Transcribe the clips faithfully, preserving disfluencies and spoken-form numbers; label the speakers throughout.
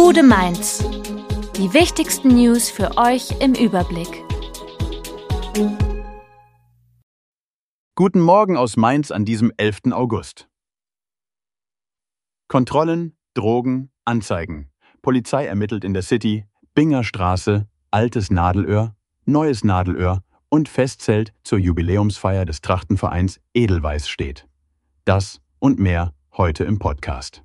Speaker 1: Gude Mainz. Die wichtigsten News für euch im Überblick.
Speaker 2: Guten Morgen aus Mainz an diesem elften August. Kontrollen, Drogen, Anzeigen. Polizei ermittelt in der City, Binger Straße, altes Nadelöhr, neues Nadelöhr und Festzelt zur Jubiläumsfeier des Trachtenvereins Edelweiß steht. Das und mehr heute im Podcast.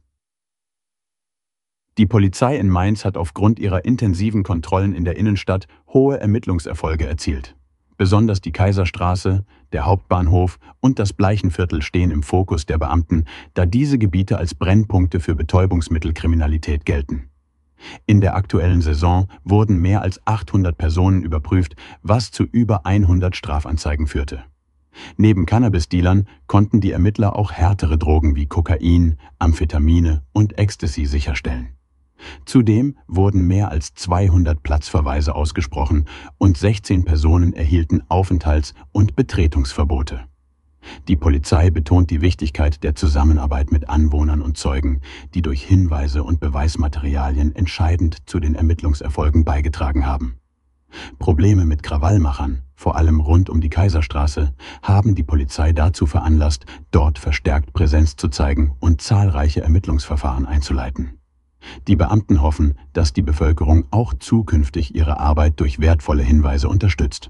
Speaker 2: Die Polizei in Mainz hat aufgrund ihrer intensiven Kontrollen in der Innenstadt hohe Ermittlungserfolge erzielt. Besonders die Kaiserstraße, der Hauptbahnhof und das Bleichenviertel stehen im Fokus der Beamten, da diese Gebiete als Brennpunkte für Betäubungsmittelkriminalität gelten. In der aktuellen Saison wurden mehr als achthundert Personen überprüft, was zu über hundert Strafanzeigen führte. Neben Cannabis-Dealern konnten die Ermittler auch härtere Drogen wie Kokain, Amphetamine und Ecstasy sicherstellen. Zudem wurden mehr als zweihundert Platzverweise ausgesprochen und sechzehn Personen erhielten Aufenthalts- und Betretungsverbote. Die Polizei betont die Wichtigkeit der Zusammenarbeit mit Anwohnern und Zeugen, die durch Hinweise und Beweismaterialien entscheidend zu den Ermittlungserfolgen beigetragen haben. Probleme mit Krawallmachern, vor allem rund um die Kaiserstraße, haben die Polizei dazu veranlasst, dort verstärkt Präsenz zu zeigen und zahlreiche Ermittlungsverfahren einzuleiten. Die Beamten hoffen, dass die Bevölkerung auch zukünftig ihre Arbeit durch wertvolle Hinweise unterstützt.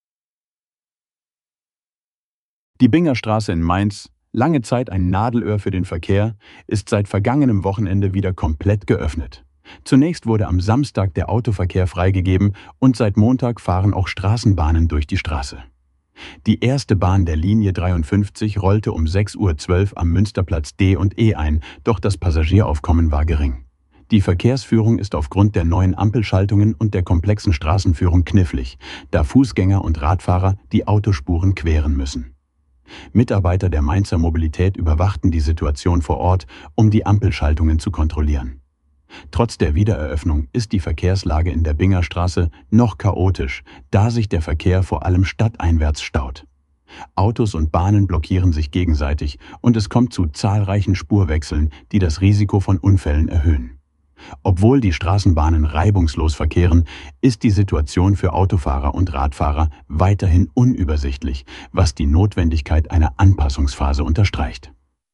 Speaker 2: Die Binger Straße in Mainz, lange Zeit ein Nadelöhr für den Verkehr, ist seit vergangenem Wochenende wieder komplett geöffnet. Zunächst wurde am Samstag der Autoverkehr freigegeben und seit Montag fahren auch Straßenbahnen durch die Straße. Die erste Bahn der Linie dreiundfünfzig rollte um sechs Uhr zwölf am Münsterplatz D und E ein, doch das Passagieraufkommen war gering. Die Verkehrsführung ist aufgrund der neuen Ampelschaltungen und der komplexen Straßenführung knifflig, da Fußgänger und Radfahrer die Autospuren queren müssen. Mitarbeiter der Mainzer Mobilität überwachten die Situation vor Ort, um die Ampelschaltungen zu kontrollieren. Trotz der Wiedereröffnung ist die Verkehrslage in der Binger Straße noch chaotisch, da sich der Verkehr vor allem stadteinwärts staut. Autos und Bahnen blockieren sich gegenseitig und es kommt zu zahlreichen Spurwechseln, die das Risiko von Unfällen erhöhen. Obwohl die Straßenbahnen reibungslos verkehren, ist die Situation für Autofahrer und Radfahrer weiterhin unübersichtlich, was die Notwendigkeit einer Anpassungsphase unterstreicht.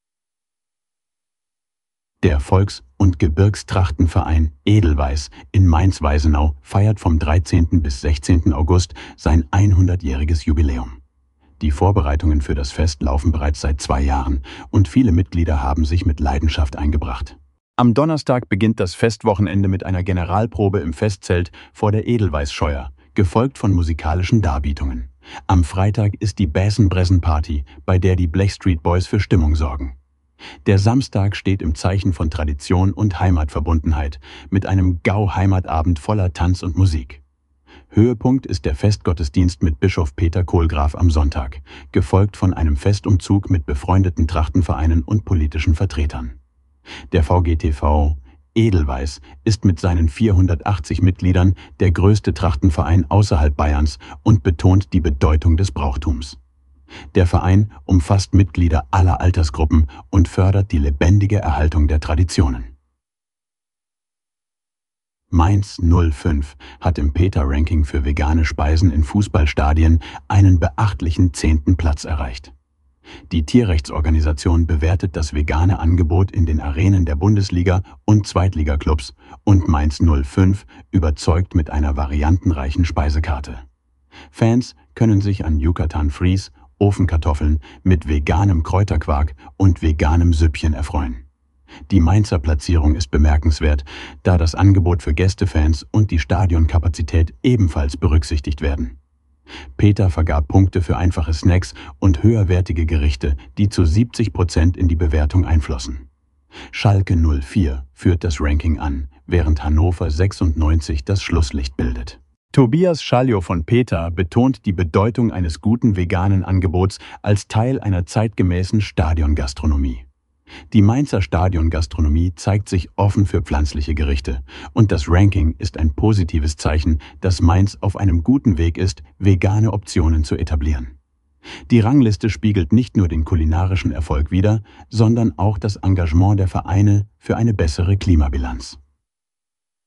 Speaker 2: Der Volks- und Gebirgstrachtenverein Edelweiß in Mainz-Weisenau feiert vom dreizehnten bis sechzehnten August sein hundertjähriges Jubiläum. Die Vorbereitungen für das Fest laufen bereits seit zwei Jahren und viele Mitglieder haben sich mit Leidenschaft eingebracht. Am Donnerstag beginnt das Festwochenende mit einer Generalprobe im Festzelt vor der Edelweiß-Scheuer, gefolgt von musikalischen Darbietungen. Am Freitag ist die Bäsen-Bressen-Party, bei der die Blech Street Boys für Stimmung sorgen. Der Samstag steht im Zeichen von Tradition und Heimatverbundenheit, mit einem Gau-Heimatabend voller Tanz und Musik. Höhepunkt ist der Festgottesdienst mit Bischof Peter Kohlgraf am Sonntag, gefolgt von einem Festumzug mit befreundeten Trachtenvereinen und politischen Vertretern. Der V G T V Edelweiß ist mit seinen vierhundertachtzig Mitgliedern der größte Trachtenverein außerhalb Bayerns und betont die Bedeutung des Brauchtums. Der Verein umfasst Mitglieder aller Altersgruppen und fördert die lebendige Erhaltung der Traditionen. Mainz null fünf hat im PETA-Ranking für vegane Speisen in Fußballstadien einen beachtlichen zehnten Platz erreicht. Die Tierrechtsorganisation bewertet das vegane Angebot in den Arenen der Bundesliga- und Zweitligaklubs und Mainz null fünf überzeugt mit einer variantenreichen Speisekarte. Fans können sich an Yucatan Fries, Ofenkartoffeln mit veganem Kräuterquark und veganem Süppchen erfreuen. Die Mainzer Platzierung ist bemerkenswert, da das Angebot für Gästefans und die Stadionkapazität ebenfalls berücksichtigt werden. PETA vergab Punkte für einfache Snacks und höherwertige Gerichte, die zu siebzig Prozent in die Bewertung einflossen. Schalke null vier führt das Ranking an, während Hannover sechsundneunzig das Schlusslicht bildet. Tobias Schaljo von PETA betont die Bedeutung eines guten veganen Angebots als Teil einer zeitgemäßen Stadiongastronomie. Die Mainzer Stadiongastronomie zeigt sich offen für pflanzliche Gerichte und das Ranking ist ein positives Zeichen, dass Mainz auf einem guten Weg ist, vegane Optionen zu etablieren. Die Rangliste spiegelt nicht nur den kulinarischen Erfolg wider, sondern auch das Engagement der Vereine für eine bessere Klimabilanz.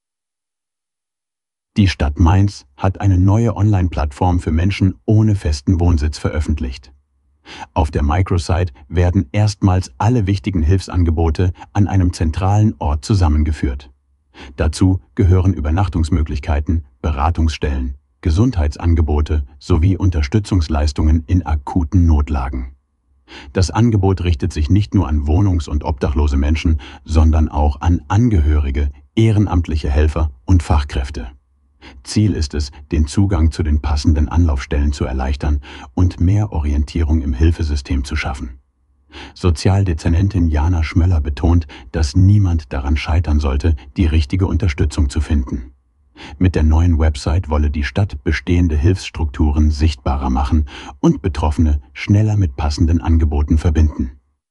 Speaker 2: Die Stadt Mainz hat eine neue Online-Plattform für Menschen ohne festen Wohnsitz veröffentlicht. Auf der Microsite werden erstmals alle wichtigen Hilfsangebote an einem zentralen Ort zusammengeführt. Dazu gehören Übernachtungsmöglichkeiten, Beratungsstellen, Gesundheitsangebote sowie Unterstützungsleistungen in akuten Notlagen. Das Angebot richtet sich nicht nur an wohnungs- und obdachlose Menschen, sondern auch an Angehörige, ehrenamtliche Helfer und Fachkräfte. Ziel ist es, den Zugang zu den passenden Anlaufstellen zu erleichtern und mehr Orientierung im Hilfesystem zu schaffen. Sozialdezernentin Jana Schmöller betont, dass niemand daran scheitern sollte, die richtige Unterstützung zu finden. Mit der neuen Website wolle die Stadt bestehende Hilfsstrukturen sichtbarer machen und Betroffene schneller mit passenden Angeboten verbinden.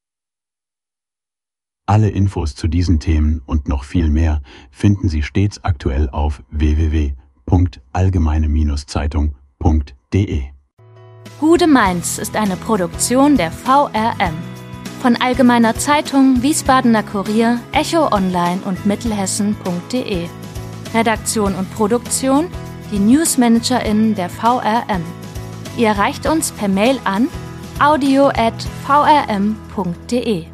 Speaker 2: Alle Infos zu diesen Themen und noch viel mehr finden Sie stets aktuell auf w w w punkt allgemeine Zeitung punkt de.
Speaker 1: Hude Mainz ist eine Produktion der V R M. Von Allgemeiner Zeitung, Wiesbadener Kurier, Echo Online und Mittelhessen punkt de. Redaktion und Produktion, die NewsmanagerInnen der V R M. Ihr erreicht uns per Mail an audio at v r m punkt de.